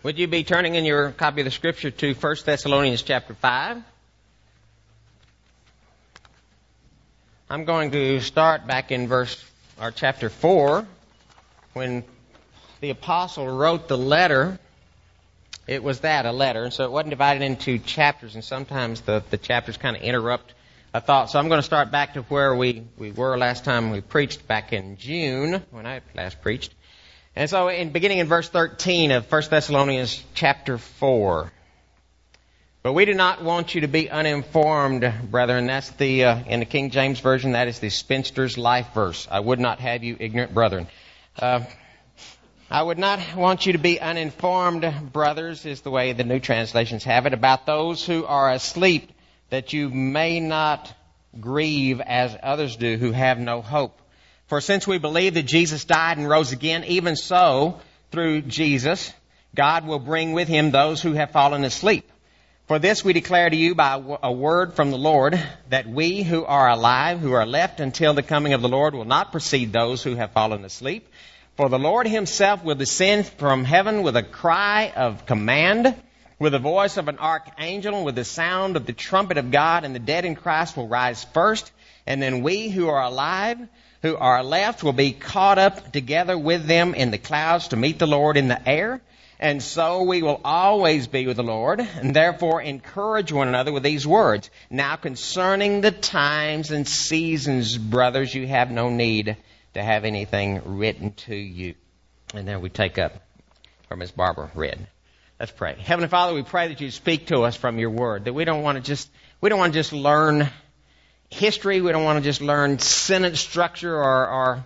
Would you be turning in your copy of the Scripture to 1 Thessalonians chapter 5? I'm going to start back in chapter 4, when the apostle wrote the letter. It was a letter, and so it wasn't divided into chapters, and sometimes the chapters kind of interrupt a thought. So I'm going to start back to where we were last time we preached, back in June, when I last preached. And so beginning in verse 13 of 1 Thessalonians chapter 4. But we do not want you to be uninformed, brethren. That's in the King James Version, that is the spinster's life verse. I would not have you ignorant, brethren. I would not want you to be uninformed, brothers, is the way the new translations have it, about those who are asleep, that you may not grieve as others do who have no hope. For since we believe that Jesus died and rose again, even so, through Jesus, God will bring with him those who have fallen asleep. For this we declare to you by a word from the Lord, that we who are alive, who are left until the coming of the Lord, will not precede those who have fallen asleep. For the Lord himself will descend from heaven with a cry of command, with the voice of an archangel, and with the sound of the trumpet of God, and the dead in Christ will rise first, and then we who are alive, who are left, will be caught up together with them in the clouds to meet the Lord in the air. And so we will always be with the Lord, and therefore encourage one another with these words. Now concerning the times and seasons, brothers, you have no need to have anything written to you. And then we take up where Ms. Barbara read. Let's pray. Heavenly Father, we pray that you speak to us from your word, that we don't want to just learn history, we don't want to just learn sentence structure, or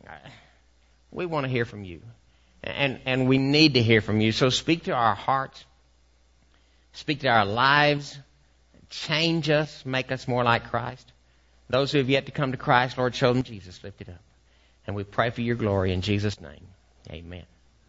we want to hear from you. And we need to hear from you. So speak to our hearts, speak to our lives, change us, make us more like Christ. Those who have yet to come to Christ, Lord, show them Jesus lifted up. And we pray for your glory in Jesus' name. Amen.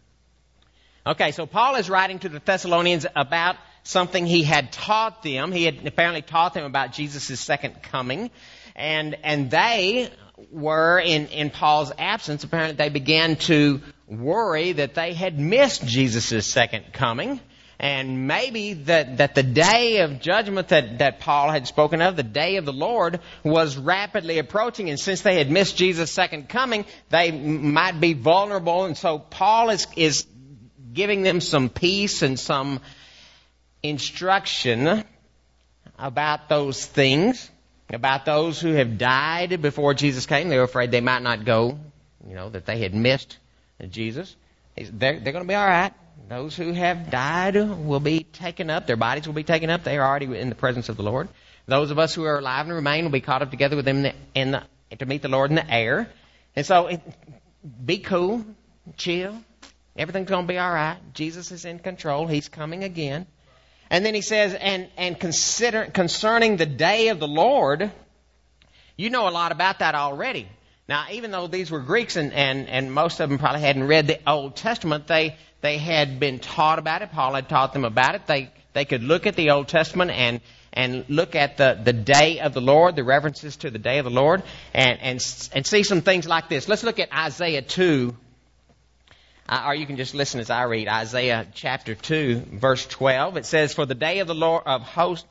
Okay, so Paul is writing to the Thessalonians about something he had taught them. He had apparently taught them about Jesus' second coming. And they were, in Paul's absence, apparently they began to worry that they had missed Jesus' second coming. And maybe that the day of judgment that Paul had spoken of, the day of the Lord, was rapidly approaching. And since they had missed Jesus' second coming, they might be vulnerable. And so Paul is giving them some peace and some instruction about those things, about those who have died before Jesus came. They were afraid they might not go, that they had missed Jesus. They're going to be all right. Those who have died will be taken up. Their bodies will be taken up. They are already in the presence of the Lord. Those of us who are alive and remain will be caught up together with them to meet the Lord in the air. And so be cool, chill. Everything's going to be all right. Jesus is in control. He's coming again. And then he says, and concerning the day of the Lord, you know a lot about that already. Now, even though these were Greeks and most of them probably hadn't read the Old Testament, they had been taught about it. Paul had taught them about it. They could look at the Old Testament and look at the day of the Lord, the references to the day of the Lord, and see some things like this. Let's look at Isaiah 2. Or you can just listen as I read Isaiah chapter 2, verse 12. It says, For the Lord of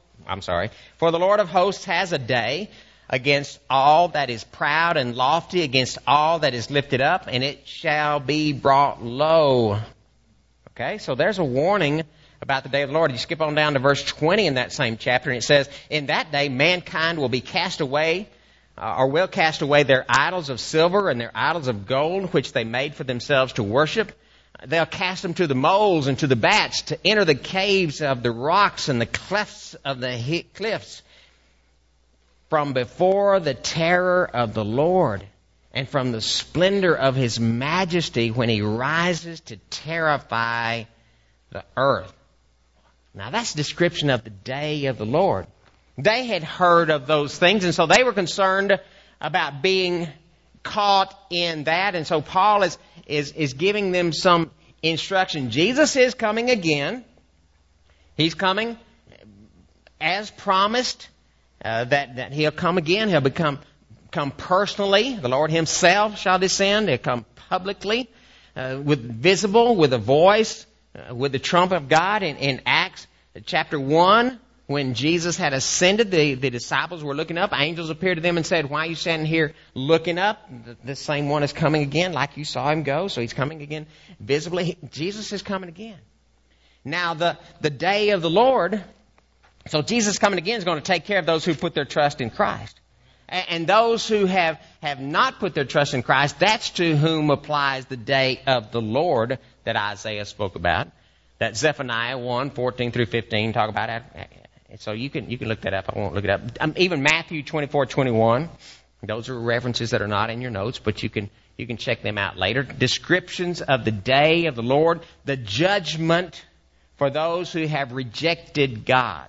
hosts has a day against all that is proud and lofty, against all that is lifted up, and it shall be brought low. Okay, so there's a warning about the day of the Lord. You skip on down to verse 20 in that same chapter, and it says, In that day mankind will be cast away, or will cast away their idols of silver and their idols of gold, which they made for themselves to worship. They'll cast them to the moles and to the bats, to enter the caves of the rocks and the clefts of the cliffs, from before the terror of the Lord and from the splendor of his majesty when he rises to terrify the earth. Now that's a description of the day of the Lord. They had heard of those things, and so they were concerned about being caught in that. And so Paul is giving them some instruction. Jesus is coming again. He's coming as promised, that he'll come again. He'll come personally. The Lord himself shall descend. He'll come publicly, with a voice, with the trump of God in Acts chapter 1, when Jesus had ascended, the disciples were looking up. Angels appeared to them and said, "Why are you standing here looking up? The same one is coming again, like you saw him go." So he's coming again visibly. Jesus is coming again. Now, the day of the Lord, so Jesus coming again is going to take care of those who put their trust in Christ. And those who have not put their trust in Christ, that's to whom applies the day of the Lord that Isaiah spoke about. That Zephaniah 1, 14 through 15 talk about it. So you can look that up. I won't look it up. Even Matthew 24, 21. Those are references that are not in your notes, but you can check them out later. Descriptions of the day of the Lord, the judgment for those who have rejected God.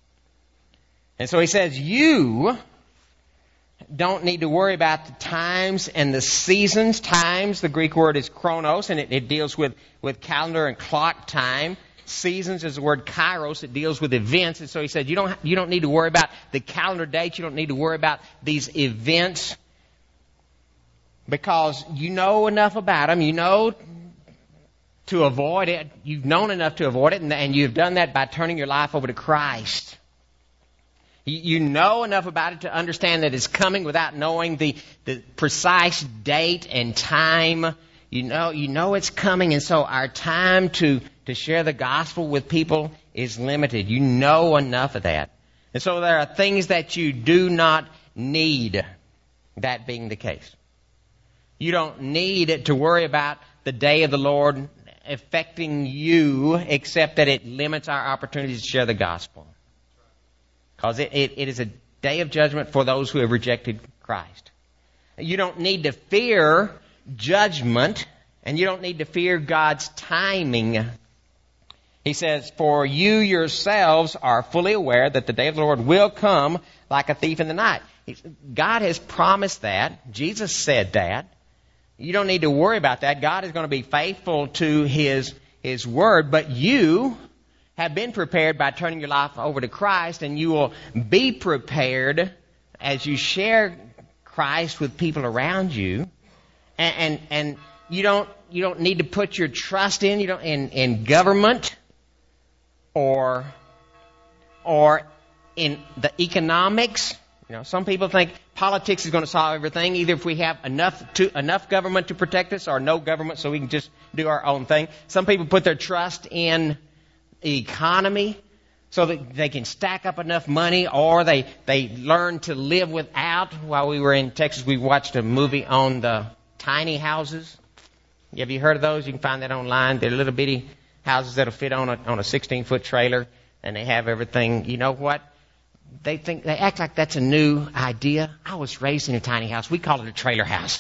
And so he says, you don't need to worry about the times and the seasons. Times, the Greek word is chronos, and it deals with calendar and clock time. Seasons is the word kairos. It deals with events. And so he said, you don't need to worry about the calendar dates. You don't need to worry about these events, because you know enough about them. You know to avoid it. You've known enough to avoid it, and you've done that by turning your life over to Christ. You know enough about it to understand that it's coming without knowing the precise date and time. You know it's coming, and so our time to share the gospel with people is limited. You know enough of that. And so there are things that you do not need, that being the case. You don't need to worry about the day of the Lord affecting you, except that it limits our opportunities to share the gospel. Because it is a day of judgment for those who have rejected Christ. You don't need to fear judgment, and you don't need to fear God's timing. He says, for you yourselves are fully aware that the day of the Lord will come like a thief in the night. God has promised that. Jesus said that. You don't need to worry about that. God is going to be faithful to His word, but you have been prepared by turning your life over to Christ, and you will be prepared as you share Christ with people around you. And you don't need to put your trust in government or in the economics. Some people think politics is going to solve everything, either if we have enough government to protect us or no government so we can just do our own thing. Some people put their trust in economy so that they can stack up enough money, or they learn to live without. While we were in Texas, we watched a movie on the tiny houses. Have you heard of those? You can find that online. They're little bitty houses that'll fit on a 16-foot trailer, and they have everything. You know what? They act like that's a new idea. I was raised in a tiny house. We call it a trailer house.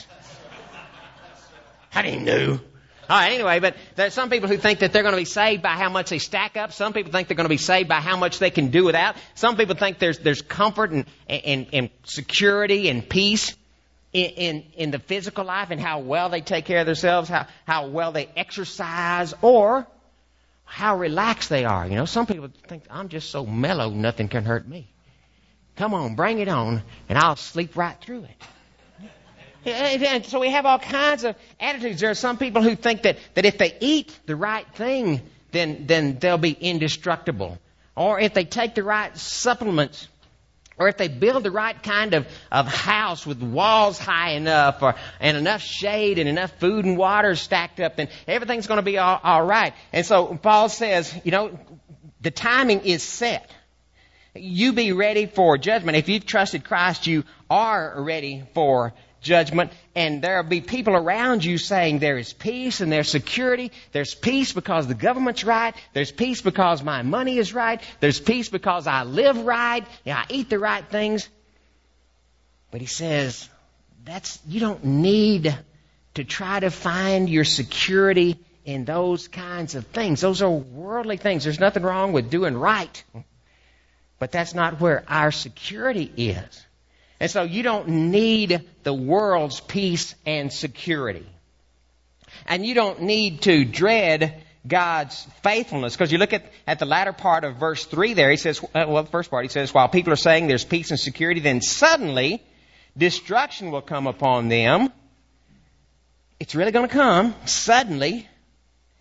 How do you know? All right, anyway, but there's some people who think that they're going to be saved by how much they stack up. Some people think they're going to be saved by how much they can do without. Some people think there's comfort and security and peace in the physical life, and how well they take care of themselves, how well they exercise, or how relaxed they are. Some people think, I'm just so mellow, nothing can hurt me. Come on, bring it on, and I'll sleep right through it. And so we have all kinds of attitudes. There are some people who think that if they eat the right thing, then they'll be indestructible. Or if they take the right supplements, or if they build the right kind of house with walls high enough, and enough shade and enough food and water stacked up, then everything's going to be all right. And so Paul says, the timing is set. You be ready for judgment. If you've trusted Christ, you are ready for judgment, and there will be people around you saying there is peace and there's security. There's peace because the government's right. There's peace because my money is right. There's peace because I live right. I eat the right things. But he says, you don't need to try to find your security in those kinds of things. Those are worldly things. There's nothing wrong with doing right, but that's not where our security is. And so you don't need the world's peace and security. And you don't need to dread God's faithfulness. Because you look at the latter part of verse 3 there, he says, the first part, he says, while people are saying there's peace and security, then suddenly destruction will come upon them. It's really going to come suddenly.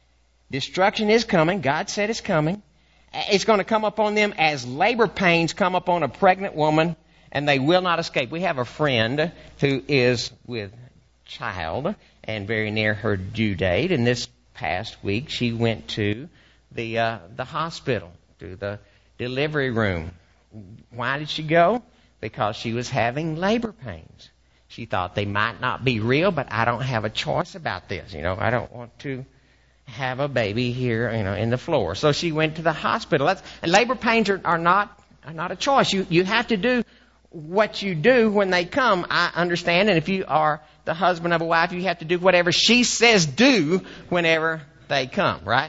Destruction is coming. God said it's coming. It's going to come upon them as labor pains come upon a pregnant woman, and they will not escape. We have a friend who is with child and very near her due date, and this past week she went to the hospital, to the delivery room. Why did she go? Because she was having labor pains. She thought they might not be real, but I don't have a choice about this. I don't want to have a baby here, in the floor. So she went to the hospital. And labor pains are not a choice. You have to do what you do when they come. I understand. And if you are the husband of a wife, you have to do whatever she says do whenever they come, right?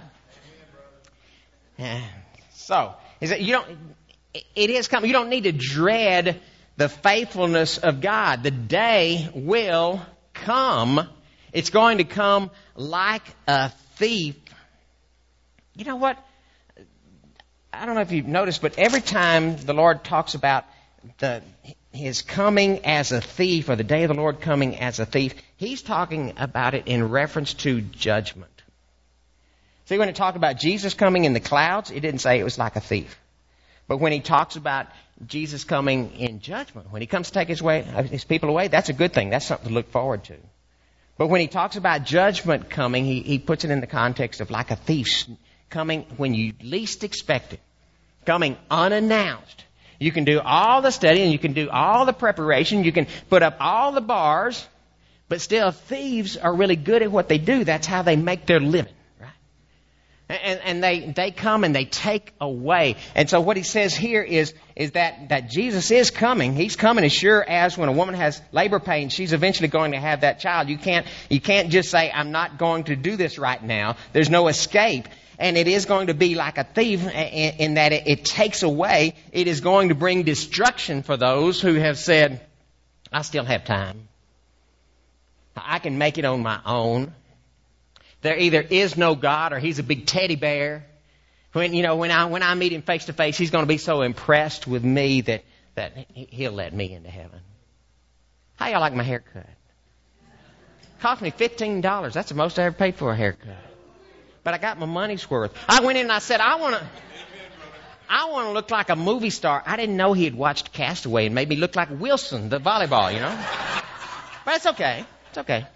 So, it is coming. You don't need to dread the faithfulness of God. The day will come. It's going to come like a thief. You know what? I don't know if you've noticed, but every time the Lord talks about His coming as a thief, or the day of the Lord coming as a thief, He's talking about it in reference to judgment. See, when it talked about Jesus coming in the clouds, it didn't say it was like a thief. But when He talks about Jesus coming in judgment, when He comes to take His people away, that's a good thing. That's something to look forward to. But when He talks about judgment coming, He puts it in the context of like a thief coming when you least expect it, coming unannounced. You can do all the study and you can do all the preparation. You can put up all the bars, but still thieves are really good at what they do. That's how they make their living, right? And they come and they take away. And so what he says here is that Jesus is coming. He's coming as sure as when a woman has labor pains, she's eventually going to have that child. You can't just say, I'm not going to do this right now. There's no escape. And it is going to be like a thief in that it takes away. It is going to bring destruction for those who have said, I still have time. I can make it on my own. There either is no God or He's a big teddy bear. When I meet Him face to face, He's going to be so impressed with me that He'll let me into heaven. How y'all like my haircut? Cost me $15. That's the most I ever paid for a haircut. But I got my money's worth. I went in and I said, I want to look like a movie star. I didn't know he had watched Castaway and made me look like Wilson, the volleyball, But it's okay. It's okay.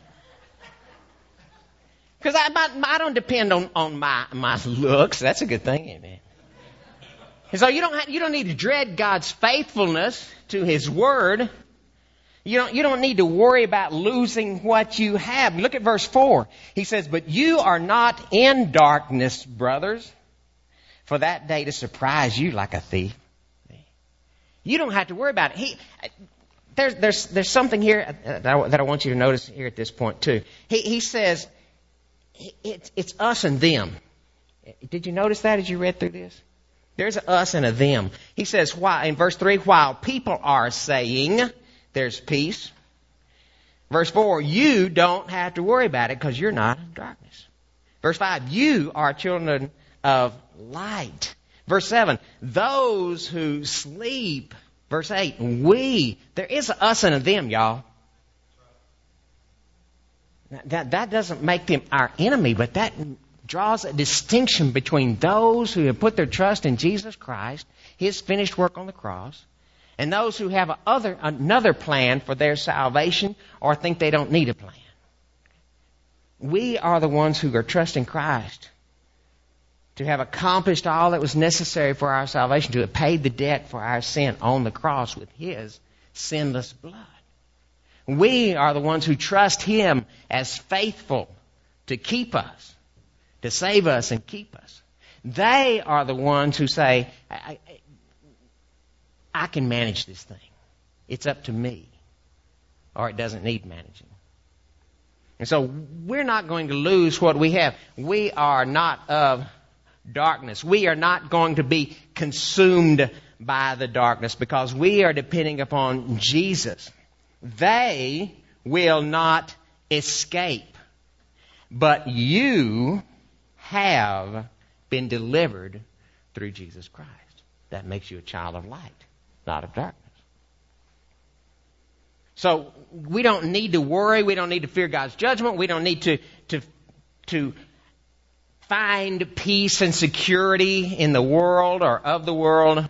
Because I don't depend on my looks. That's a good thing, amen. And so you don't need to dread God's faithfulness to His Word. You don't need to worry about losing what you have. Look at verse 4. He says, but you are not in darkness, brothers, for that day to surprise you like a thief. You don't have to worry about it. There's something here that I want you to notice here at this point too. He says, it's us and them. Did you notice that as you read through this? There's a us and a them. He says, why, in verse 3, while people are saying there's peace. Verse 4, you don't have to worry about it because you're not in darkness. Verse 5, you are children of light. Verse 7, those who sleep. Verse 8, there is a us and a them, y'all. That doesn't make them our enemy, but that draws a distinction between those who have put their trust in Jesus Christ, His finished work on the cross, and those who have another plan for their salvation or think they don't need a plan. We are the ones who are trusting Christ to have accomplished all that was necessary for our salvation, to have paid the debt for our sin on the cross with His sinless blood. We are the ones who trust Him as faithful to keep us, to save us and keep us. They are the ones who say, I can manage this thing. It's up to me. Or it doesn't need managing. And so we're not going to lose what we have. We are not of darkness. We are not going to be consumed by the darkness because we are depending upon Jesus. They will not escape. But you have been delivered through Jesus Christ. That makes you a child of light, not of darkness. So we don't need to worry. We don't need to fear God's judgment. We don't need to find peace and security in the world or of the world.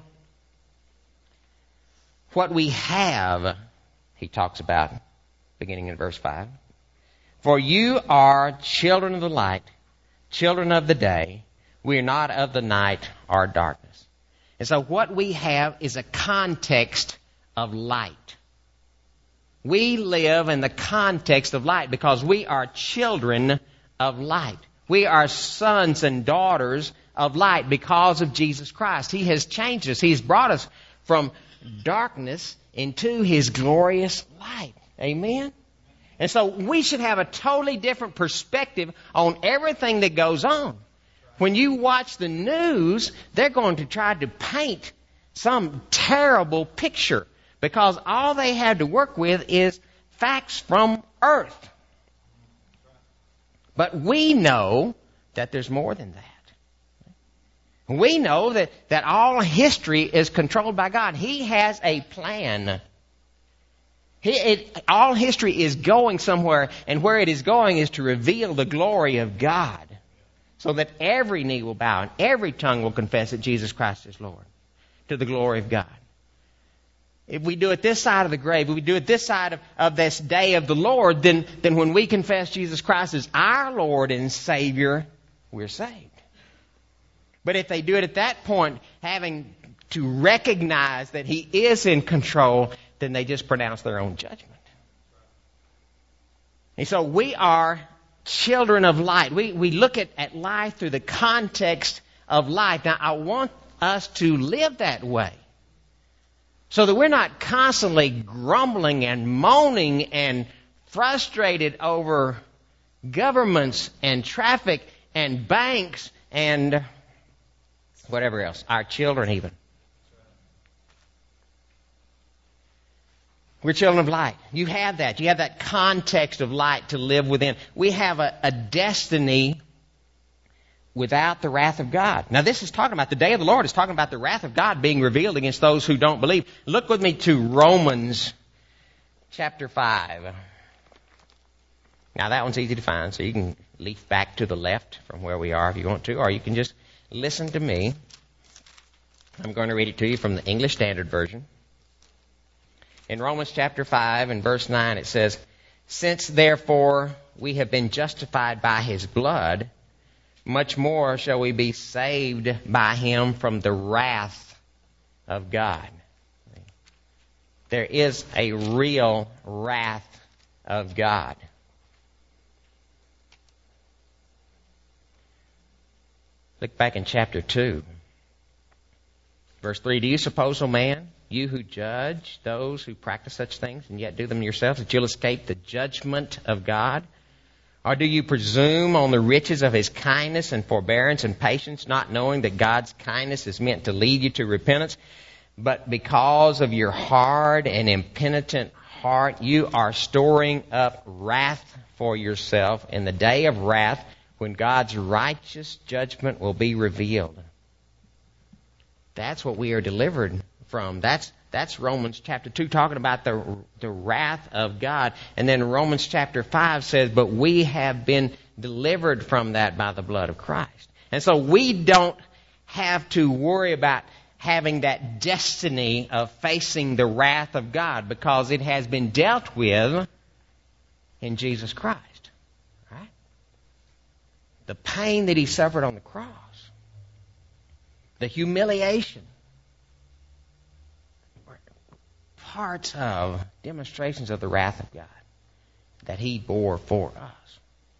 What we have, he talks about, beginning in verse 5. For you are children of the light, children of the day. We are not of the night or darkness. And so what we have is a context of light. We live in the context of light because we are children of light. We are sons and daughters of light because of Jesus Christ. He has changed us. He's brought us from darkness into His glorious light. Amen? And so we should have a totally different perspective on everything that goes on. When you watch the news, they're going to try to paint some terrible picture because all they have to work with is facts from earth. But we know that there's more than that. We know that all history is controlled by God. He has a plan. All history is going somewhere, and where it is going is to reveal the glory of God, so that every knee will bow and every tongue will confess that Jesus Christ is Lord, to the glory of God. If we do it this side of the grave, if we do it this side of this day of the Lord, then when we confess Jesus Christ as our Lord and Savior, we're saved. But if they do it at that point, having to recognize that He is in control, then they just pronounce their own judgment. And so we are children of light. We look at life through the context of life. Now, I want us to live that way, so that we're not constantly grumbling and moaning and frustrated over governments and traffic and banks and whatever else, our children even. We're children of light. You have that. You have that context of light to live within. We have a destiny without the wrath of God. Now this is talking about the day of the Lord. It's talking about the wrath of God being revealed against those who don't believe. Look with me to Romans chapter 5. Now that one's easy to find, so you can leaf back to the left from where we are if you want to, or you can just listen to me. I'm going to read it to you from the English Standard Version. In Romans chapter 5 and verse 9 it says, "Since therefore we have been justified by His blood, much more shall we be saved by Him from the wrath of God." There is a real wrath of God. Look back in chapter 2. Verse 3, "Do you suppose, O man, you who judge those who practice such things and yet do them yourselves, that you'll escape the judgment of God? Or do you presume on the riches of His kindness and forbearance and patience, not knowing that God's kindness is meant to lead you to repentance? But because of your hard and impenitent heart, you are storing up wrath for yourself in the day of wrath, when God's righteous judgment will be revealed." That's what we are delivered from. That's Romans chapter 2 talking about the wrath of God. And then Romans chapter 5 says, "But we have been delivered from that by the blood of Christ." And so we don't have to worry about having that destiny of facing the wrath of God, because it has been dealt with in Jesus Christ. Right? The pain that He suffered on the cross, the humiliation, were parts of demonstrations of the wrath of God that He bore for us.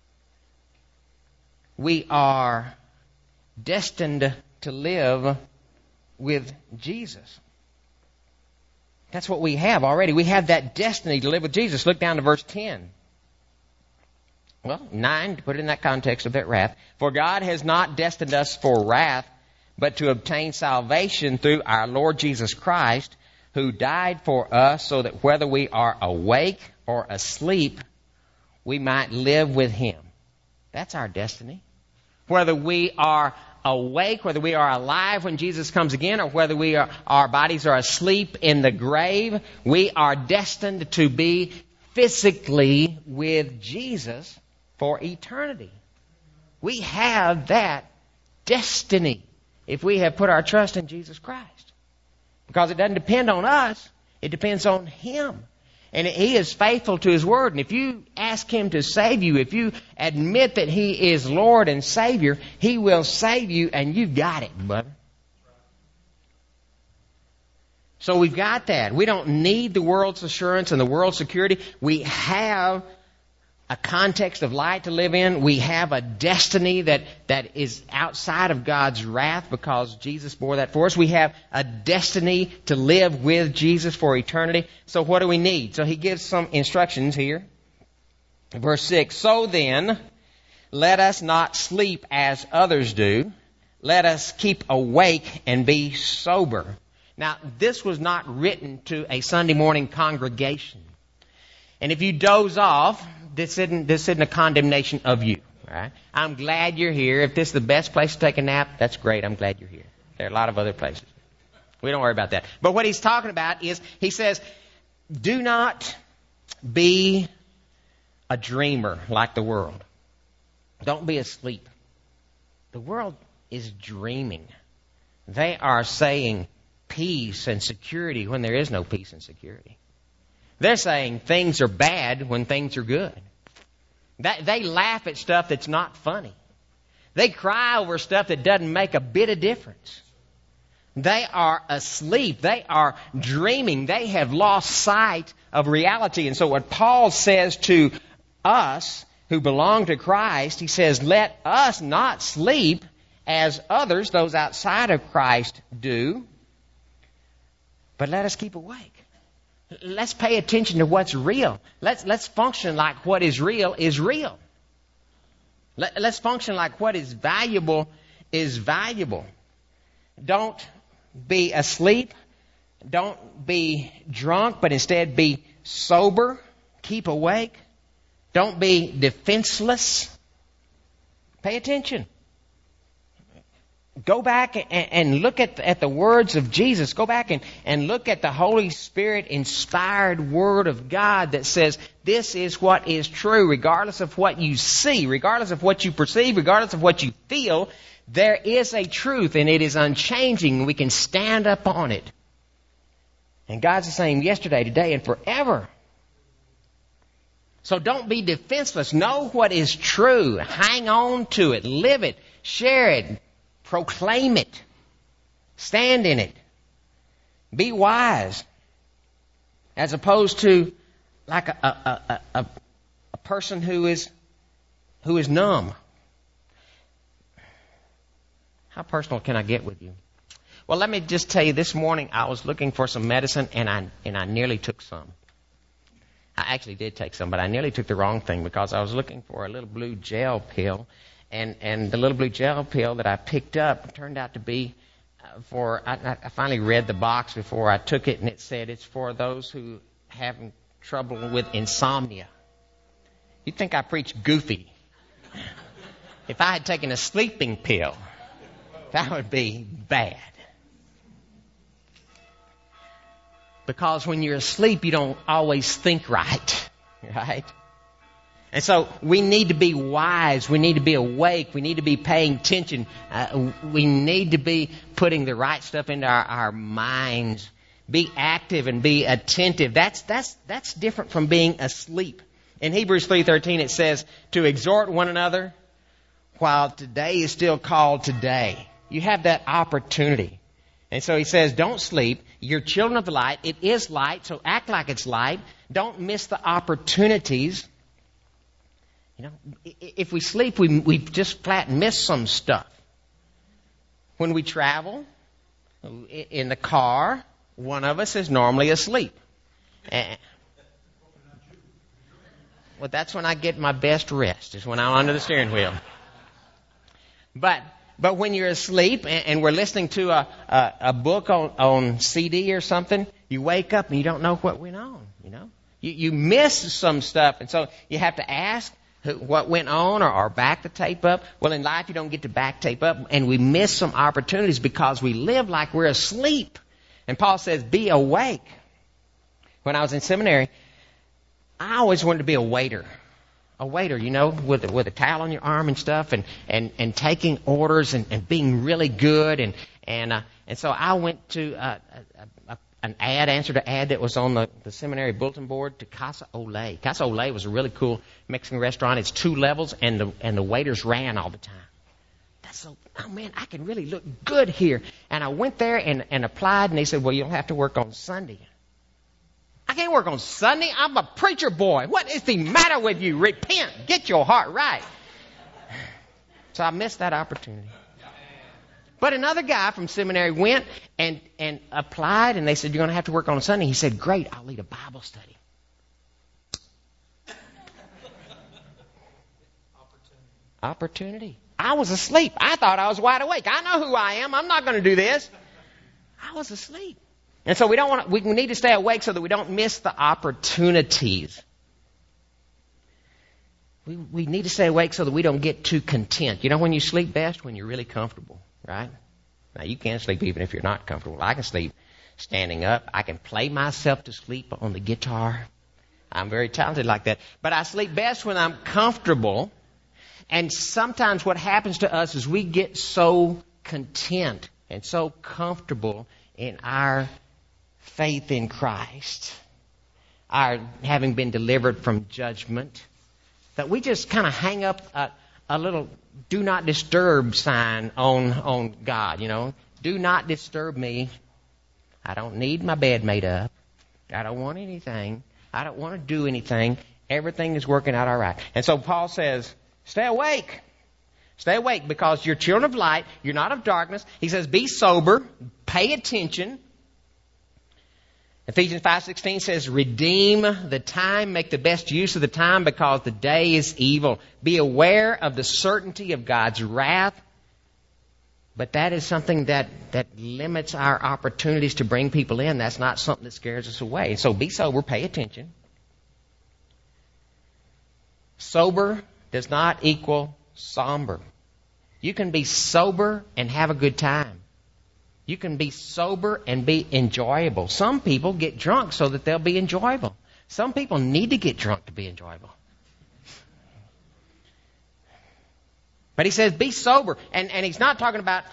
We are destined to live with Jesus. That's what we have already. We have that destiny to live with Jesus. Look down to verse 10. Well, 9, to put it in that context of that wrath. "For God has not destined us for wrath, but to obtain salvation through our Lord Jesus Christ, who died for us, so that whether we are awake or asleep, we might live with Him." That's our destiny. Whether we are awake, whether we are alive when Jesus comes again, or whether our bodies are asleep in the grave, we are destined to be physically with Jesus for eternity. We have that destiny if we have put our trust in Jesus Christ. Because it doesn't depend on us. It depends on Him. And He is faithful to His Word. And if you ask Him to save you, if you admit that He is Lord and Savior, He will save you, and you got it, brother. So we've got that. We don't need the world's assurance and the world's security. We have a context of light to live in. We have a destiny that is outside of God's wrath because Jesus bore that for us. We have a destiny to live with Jesus for eternity. So what do we need? So he gives some instructions here. Verse 6, so then, let us not sleep as others do. Let us keep awake and be sober. Now, this was not written to a Sunday morning congregation. And if you doze off, this isn't a condemnation of you. All right? I'm glad you're here. If this is the best place to take a nap, that's great. I'm glad you're here. There are a lot of other places. We don't worry about that. But what he's talking about is, he says, do not be a dreamer like the world. Don't be asleep. The world is dreaming. They are saying peace and security when there is no peace and security. They're saying things are bad when things are good. They laugh at stuff that's not funny. They cry over stuff that doesn't make a bit of difference. They are asleep. They are dreaming. They have lost sight of reality. And so what Paul says to us who belong to Christ, he says, let us not sleep as others, those outside of Christ, do, but let us keep awake. Let's pay attention to what's real. Let's function like what is real is real. Let's function like what is valuable is valuable. Don't be asleep. Don't be drunk, but instead be sober. Keep awake. Don't be defenseless. Pay attention. Go back and look at the words of Jesus. Go back and look at the Holy Spirit inspired Word of God that says this is what is true, regardless of what you see, regardless of what you perceive, regardless of what you feel. There is a truth and it is unchanging. We can stand up on it. And God's the same yesterday, today, and forever. So don't be defenseless. Know what is true. Hang on to it. Live it. Share it. Proclaim it. Stand in it. Be wise. As opposed to like a person who is numb. How personal can I get with you? Well, let me just tell you, this morning I was looking for some medicine and I nearly took some. I actually did take some, but I nearly took the wrong thing because I was looking for a little blue gel pill. And the little blue gel pill that I picked up turned out to be I finally read the box before I took it, and it said it's for those who have trouble with insomnia. You'd think I preached goofy. If I had taken a sleeping pill, that would be bad. Because when you're asleep, you don't always think right, right? And so we need to be wise. We need to be awake. We need to be paying attention. We need to be putting the right stuff into our minds. Be active and be attentive. That's different from being asleep. In Hebrews 3:13 it says to exhort one another while today is still called today. You have that opportunity. And so he says, don't sleep. You're children of the light. It is light, so act like it's light. Don't miss the opportunities. You know, if we sleep, we just flat miss some stuff. When we travel in the car, one of us is normally asleep. Well, that's when I get my best rest, is when I'm under the steering wheel. But when you're asleep and we're listening to a book on CD or something, you wake up and you don't know what went on. You know, you miss some stuff, and so you have to ask what went on or back the tape up. Well, in life you don't get to back tape up, and we miss some opportunities because we live like we're asleep. And Paul says, be awake. When I was in seminary, I always wanted to be a waiter. a waiter, with a towel on your arm and stuff, and taking orders and being really good, and so I went to answered an ad that was on the seminary bulletin board to Casa Ole. Casa Ole was a really cool Mexican restaurant. It's 2 levels, and the waiters ran all the time. Oh man, I can really look good here. And I went there and applied, and they said, well, you don't have to work on Sunday. I can't work on Sunday. I'm a preacher boy. What is the matter with you? Repent. Get your heart right. So I missed that opportunity. But another guy from seminary went and applied, and they said, you're going to have to work on Sunday. He said, great, I'll lead a Bible study. Opportunity. I was asleep. I thought I was wide awake. I know who I am. I'm not going to do this. I was asleep. And so we need to stay awake so that we don't miss the opportunities. We need to stay awake so that we don't get too content. When you sleep best? When you're really comfortable, right? Now, you can sleep even if you're not comfortable. I can sleep standing up. I can play myself to sleep on the guitar. I'm very talented like that. But I sleep best when I'm comfortable. And sometimes what happens to us is we get so content and so comfortable in our faith in Christ, our having been delivered from judgment, that we just kind of hang up a little do not disturb sign on God, Do not disturb me. I don't need my bed made up. I don't want anything. I don't want to do anything. Everything is working out all right. And so Paul says, stay awake. Stay awake because you're children of light. You're not of darkness. He says, be sober. Pay attention. Ephesians 5:16 says, redeem the time. Make the best use of the time because the day is evil. Be aware of the certainty of God's wrath. But that is something that limits our opportunities to bring people in. That's not something that scares us away. So be sober. Pay attention. Sober does not equal somber. You can be sober and have a good time. You can be sober and be enjoyable. Some people get drunk so that they'll be enjoyable. Some people need to get drunk to be enjoyable. But he says be sober. And he's not talking about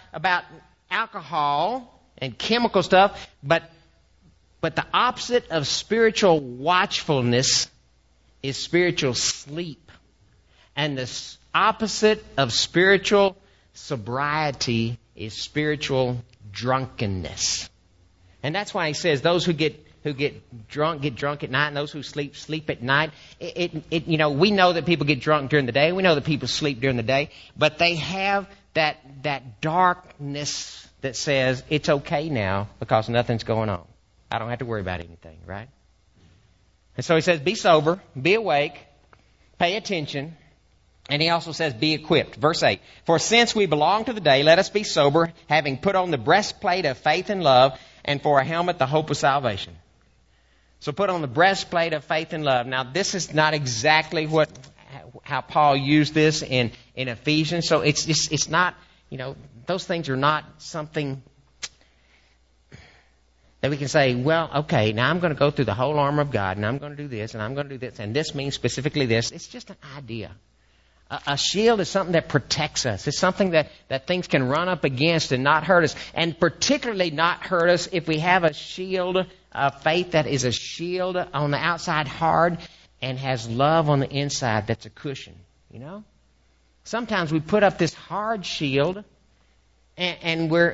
alcohol and chemical stuff, but the opposite of spiritual watchfulness is spiritual sleep. And the opposite of spiritual sobriety is spiritual drunkenness. And that's why he says those who get drunk at night, and those who sleep at night. We know that people get drunk during the day. We know that people sleep during the day, but they have that darkness that says it's okay now because nothing's going on. I don't have to worry about anything, right? And so he says, be sober, be awake, pay attention. And he also says, be equipped. Verse 8, for since we belong to the day, let us be sober, having put on the breastplate of faith and love, and for a helmet, the hope of salvation. So put on the breastplate of faith and love. Now, this is not exactly how Paul used this in Ephesians. So it's not, those things are not something that we can say, well, okay, now I'm going to go through the whole armor of God, and I'm going to do this, and I'm going to do this, and this means specifically this. It's just an idea. A shield is something that protects us. It's something that things can run up against and not hurt us. And particularly not hurt us if we have a shield of faith that is a shield on the outside hard and has love on the inside that's a cushion. Sometimes we put up this hard shield and we're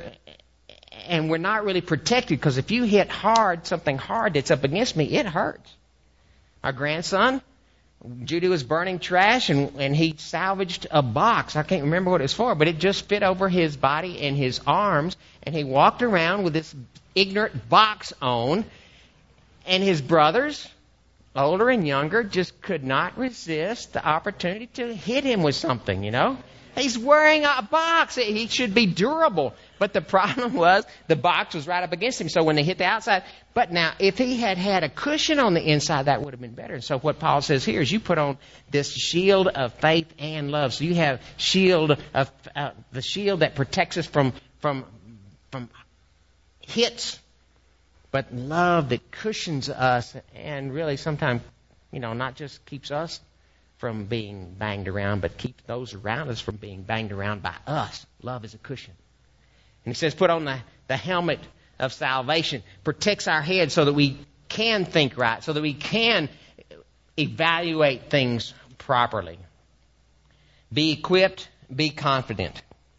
not really protected, because if you hit something hard that's up against me, it hurts. Our grandson, Judy, was burning trash, and he salvaged a box. I can't remember what it was for, but it just fit over his body and his arms, and he walked around with this ignorant box on, and his brothers, older and younger, just could not resist the opportunity to hit him with something, He's wearing a box. He should be durable. But the problem was the box was right up against him. So when they hit the outside, but now if he had a cushion on the inside, that would have been better. And so what Paul says here is you put on this shield of faith and love. So you have the shield that protects us from hits, but love that cushions us and really sometimes, not just keeps us from being banged around, but keeps those around us from being banged around by us. Love is a cushion. And he says, put on the helmet of salvation. Protects our head so that we can think right, so that we can evaluate things properly. Be equipped, be confident.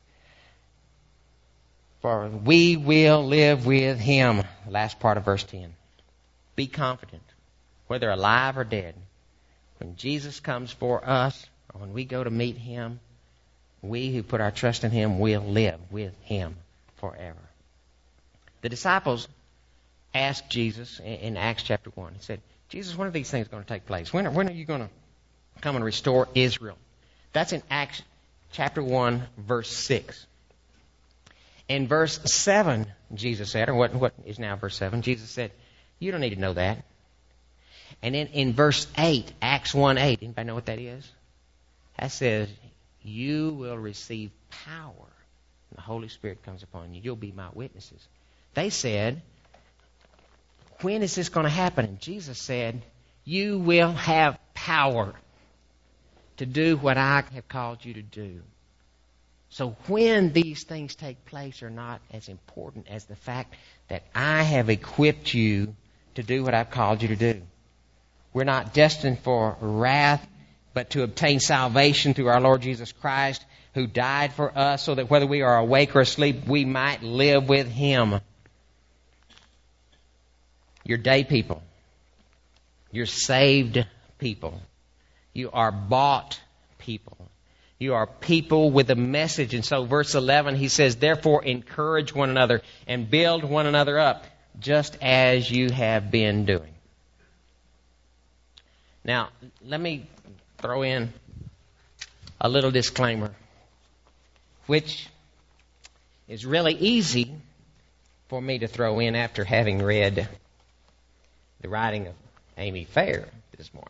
For we will live with Him. Last part of verse 10. Be confident, whether alive or dead. When Jesus comes for us, or when we go to meet Him, we who put our trust in Him will live with Him forever. The disciples asked Jesus in Acts chapter 1. He said, Jesus, when are these things going to take place? When are you going to come and restore Israel? That's in Acts chapter 1, verse 6. In verse 7, Jesus said, or what is now verse 7, Jesus said, you don't need to know that. And then in verse 8, Acts 1:8, anybody know what that is? That says, you will receive power. And the Holy Spirit comes upon you. You'll be my witnesses. They said, when is this going to happen? And Jesus said, you will have power to do what I have called you to do. So when these things take place are not as important as the fact that I have equipped you to do what I've called you to do. We're not destined for wrath, but to obtain salvation through our Lord Jesus Christ, who died for us so that whether we are awake or asleep, we might live with Him. You're day people. You're saved people. You are bought people. You are people with a message. And so verse 11, he says, therefore encourage one another and build one another up, just as you have been doing. Now, let me throw in a little disclaimer, which is really easy for me to throw in after having read the writing of Amy Fair this morning.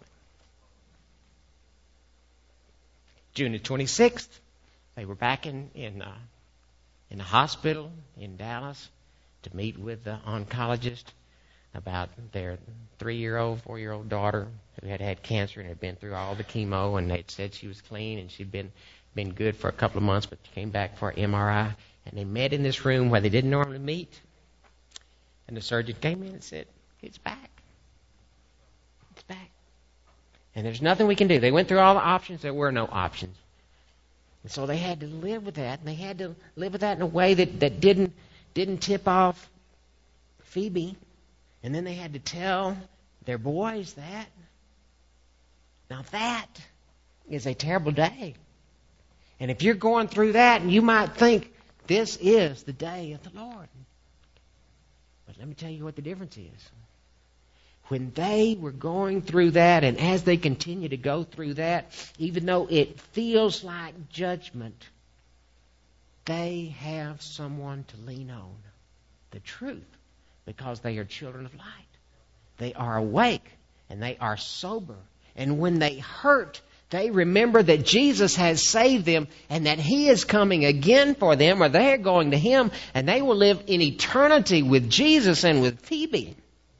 June the 26th, they were back in the hospital in Dallas to meet with the oncologist about their 3-year-old, 4-year-old daughter who had cancer and had been through all the chemo, and they'd said she was clean and she'd been good for a couple of months, but she came back for an MRI. And they met in this room where they didn't normally meet. And the surgeon came in and said, it's back. It's back. And there's nothing we can do. They went through all the options. There were no options. And so they had to live with that. And they had to live with that in a way that didn't tip off Phoebe. And then they had to tell their boys that. Now that is a terrible day. And if you're going through that, and you might think, this is the day of the Lord. But let me tell you what the difference is. When they were going through that, and as they continue to go through that, even though it feels like judgment, they have someone to lean on. The truth. Because they are children of light. They are awake and they are sober. And when they hurt, they remember that Jesus has saved them and that He is coming again for them, or they're going to Him, and they will live in eternity with Jesus and with Phoebe.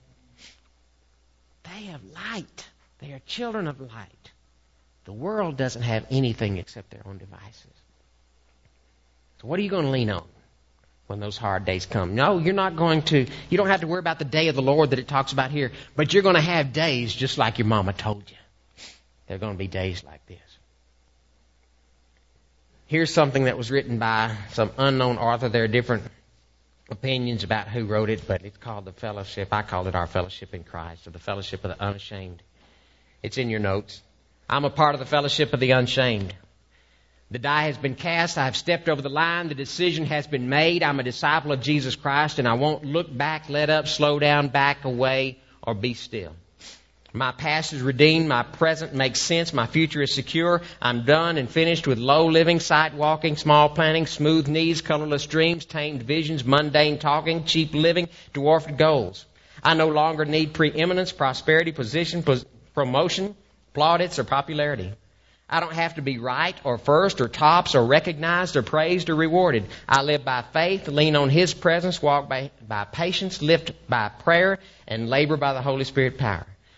They have light. They are children of light. The world doesn't have anything except their own devices. So what are you going to lean on when those hard days come? No, you're not going to. You don't have to worry about the day of the Lord that it talks about here. But you're going to have days just like your mama told you. There are going to be days like this. Here's something that was written by some unknown author. There are different opinions about who wrote it, but it's called The Fellowship. I call it Our Fellowship in Christ, or The Fellowship of the Unashamed. It's in your notes. I'm a part of the Fellowship of the Unshamed. The die has been cast. I've stepped over the line. The decision has been made. I'm a disciple of Jesus Christ, and I won't look back, let up, slow down, back away, or be still. My past is redeemed. My present makes sense. My future is secure. I'm done and finished with low living, sight walking, small planning, smooth knees, colorless dreams, tamed visions, mundane talking, cheap living, dwarfed goals. I no longer need preeminence, prosperity, position, promotion, plaudits, or popularity. I don't have to be right or first or tops or recognized or praised or rewarded. I live by faith, lean on His presence, walk by patience, lift by prayer, and labor by the Holy Spirit power.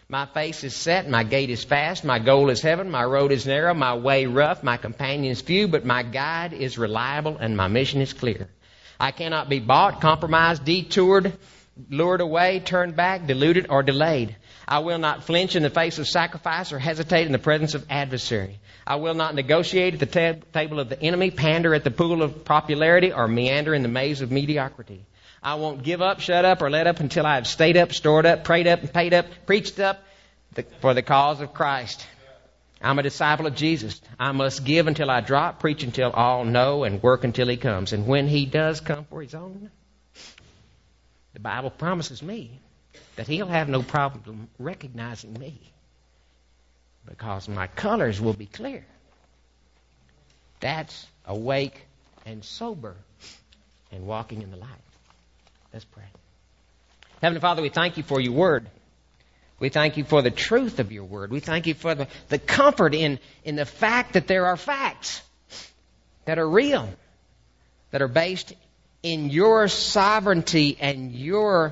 My face is set, my gait is fast, my goal is heaven, my road is narrow, my way rough, my companions few, but my guide is reliable and my mission is clear. I cannot be bought, compromised, detoured, lured away, turned back, deluded, or delayed. I will not flinch in the face of sacrifice or hesitate in the presence of adversary. I will not negotiate at the table of the enemy, pander at the pool of popularity, or meander in the maze of mediocrity. I won't give up, shut up, or let up until I have stayed up, stored up, prayed up, and paid up, preached up for the cause of Christ. I'm a disciple of Jesus. I must give until I drop, preach until all know, and work until He comes. And when He does come for His own, the Bible promises me that He'll have no problem recognizing me because my colors will be clear. That's awake and sober and walking in the light. Let's pray. Heavenly Father, we thank You for Your Word. We thank You for the truth of Your Word. We thank You for the comfort in the fact that there are facts that are real, that are based in Your sovereignty and Your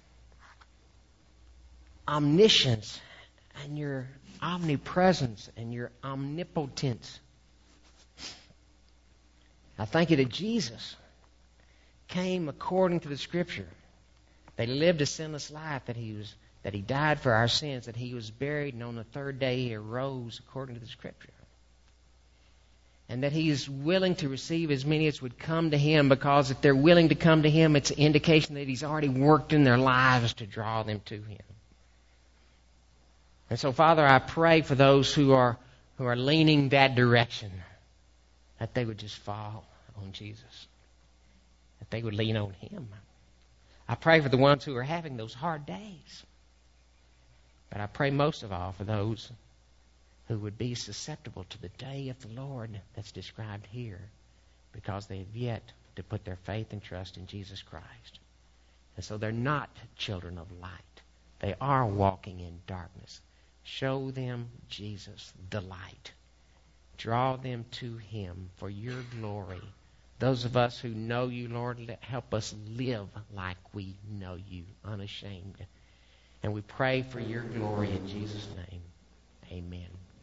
omniscience and Your omnipresence and Your omnipotence. I thank You that Jesus came according to the Scripture, that He lived a sinless life, that He died for our sins, that He was buried, and on the third day He arose according to the Scripture. And that He is willing to receive as many as would come to Him, because if they're willing to come to Him, it's an indication that He's already worked in their lives to draw them to Him. And so, Father, I pray for those who are leaning that direction, that they would just fall on Jesus, that they would lean on Him. I pray for the ones who are having those hard days. But I pray most of all for those who would be susceptible to the day of the Lord that's described here, because they have yet to put their faith and trust in Jesus Christ. And so they're not children of light. They are walking in darkness. Show them Jesus, the light. Draw them to Him for Your glory. Those of us who know You, Lord, help us live like we know You, unashamed. And we pray for Your glory in Jesus' name. Amen.